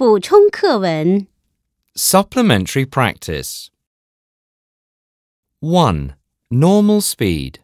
补充课文 Supplementary practice. 1. Normal speed.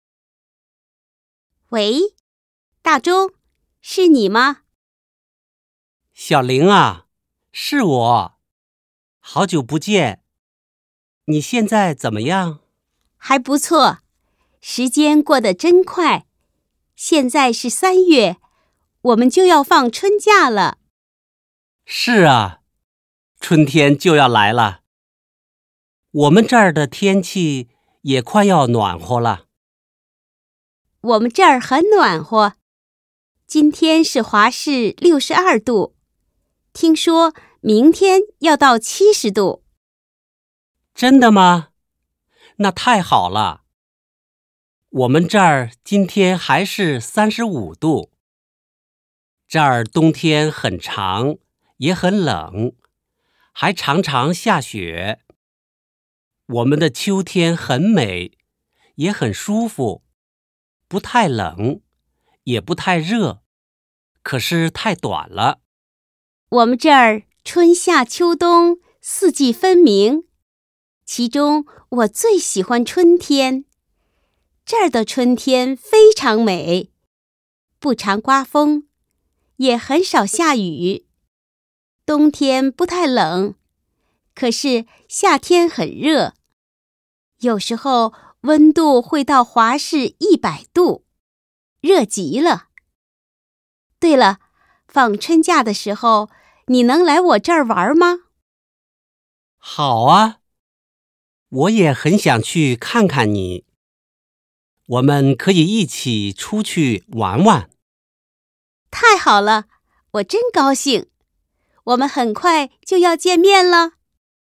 喂，大钟，是你吗？ 小玲啊，是我，好久不见。你现在怎么样？ 还不错，时间过得真快。现在是3月，我们就要放春假了。 是啊，春天就要来了。我们这儿的天气也快要暖和了。 我们这儿很暖和，今天是华氏62度，听说明天要到70度。 真的吗？那太好了。我们这儿今天还是35度。这儿冬天很长，也很冷，还常常下雪。我们的秋天很美，也很舒服，不太冷，也不太热，可是太短了。 我们这儿春夏秋冬4季分明，其中我最喜欢春天。这儿的春天非常美，不常刮风，也很少下雨。冬天不太冷，可是夏天很热，有时候温度会到华氏100度，热极了。对了，放春假的时候，你能来我这儿玩吗？ 好啊，我也很想去看看你。我们可以一起出去玩玩。 太好了，我真高兴。我们很快就要见面了。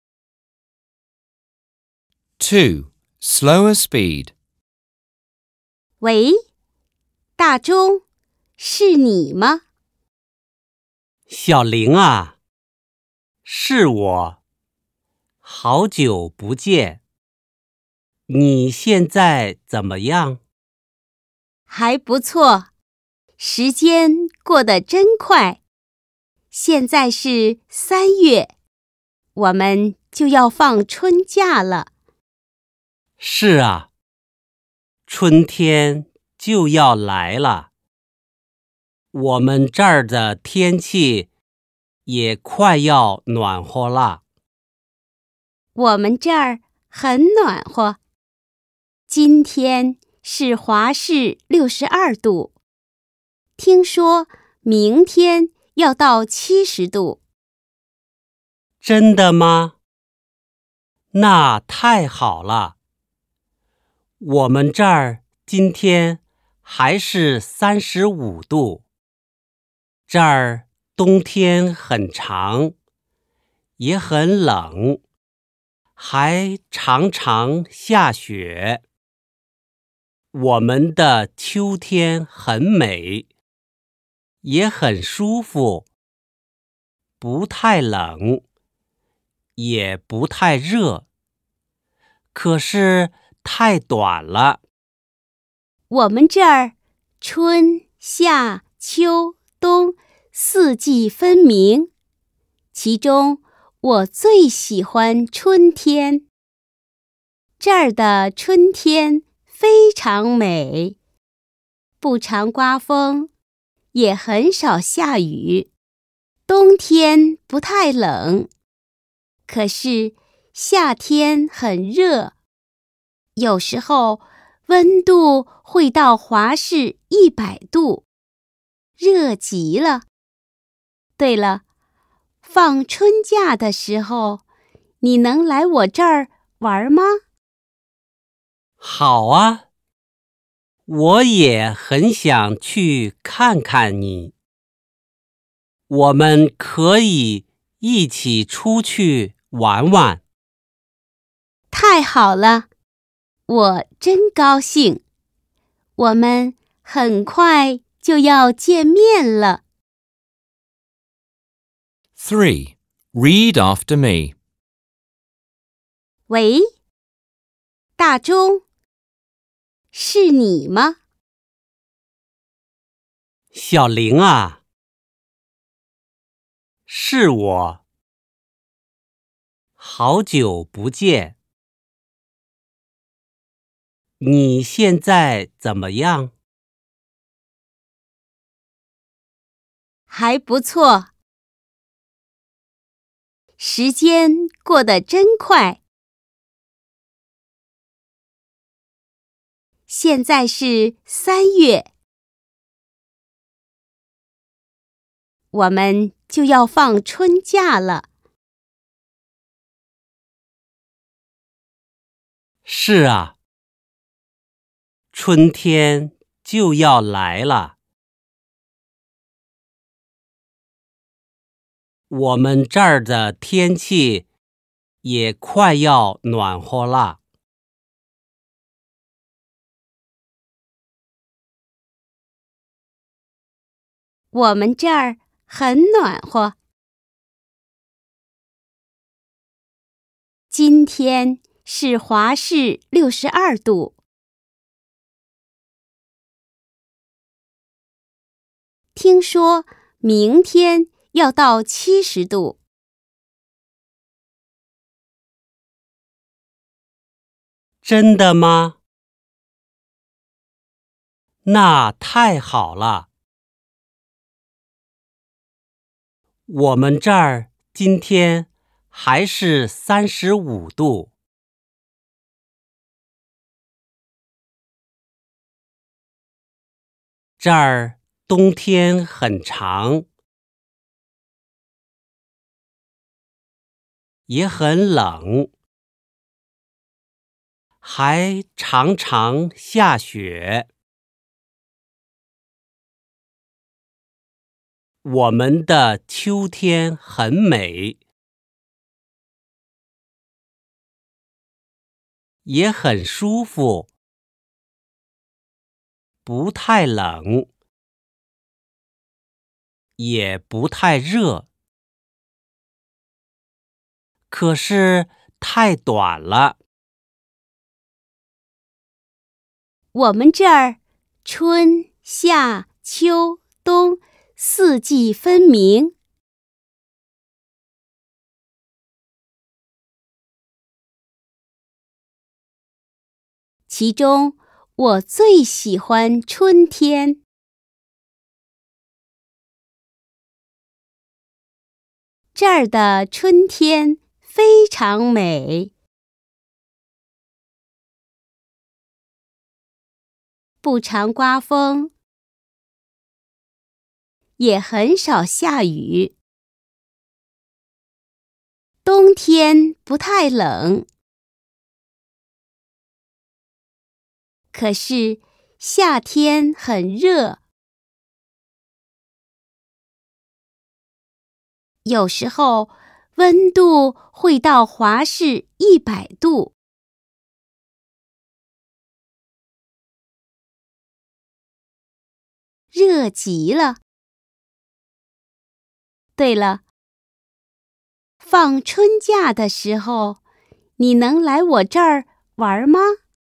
2. Slower speed. 喂，大钟，是你吗？ 小玲啊，是我，好久不见。你现在怎么样？ 还不错，时间过得真快。现在是3月，我们就要放春假了。 是啊，春天就要来了。我们这儿的天气也快要暖和了。 我们这儿很暖和，今天是华氏62度，听说明天要到70度。 真的吗？那太好了。我们这儿今天还是35度。这儿冬天很长，也很冷，还常常下雪。我们的秋天很美，也很舒服，不太冷，也不太热，可是太短了。 我们这儿春夏秋冬4季分明，其中我最喜欢春天。这儿的春天非常美，不常刮风，也很少下雨。冬天不太冷，可是夏天很热，有时候温度会到华氏100度，热极了。对了，放春假的时候，你能来我这儿玩吗？ 好啊，我也很想去看看你。我们可以一起出去玩玩。 太好了，我真高兴。我们很快就要见面了。 3. Read after me. 喂，大钟，是你吗？ 小玲啊， 是我。好久不见。你现在怎么样？ 还不错。时间过得真快。现在是3月，我们就要放春假了。 是啊，春天就要来了。我们这儿的天气也快要暖和了。 我们这儿很暖和。今天是华氏62度。听说明天要到70度。 真的吗？那太好了。我们这儿今天还是35度。这儿冬天很长，也很冷，还常常下雪。我们的秋天很美，也很舒服，不太冷，也不太热，可是太短了。 我们这儿春夏秋冬4季分明。其中我最喜欢春天。这儿的春天非常美，不常刮风，也很少下雨。冬天不太冷，可是夏天很热，有时候温度会到华氏100度。热极了。对了，放春假的时候，你能来我这儿玩吗？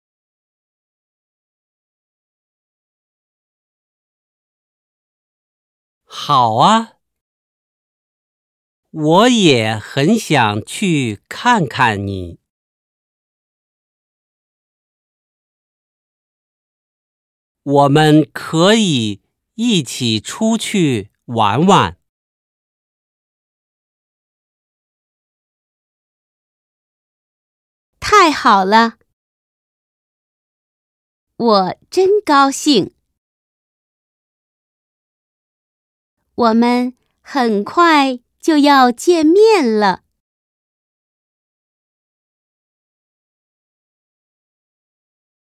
好啊，我也很想去看看你。我们可以一起出去玩玩。 太好了，我真高兴。我们很快就要见面了。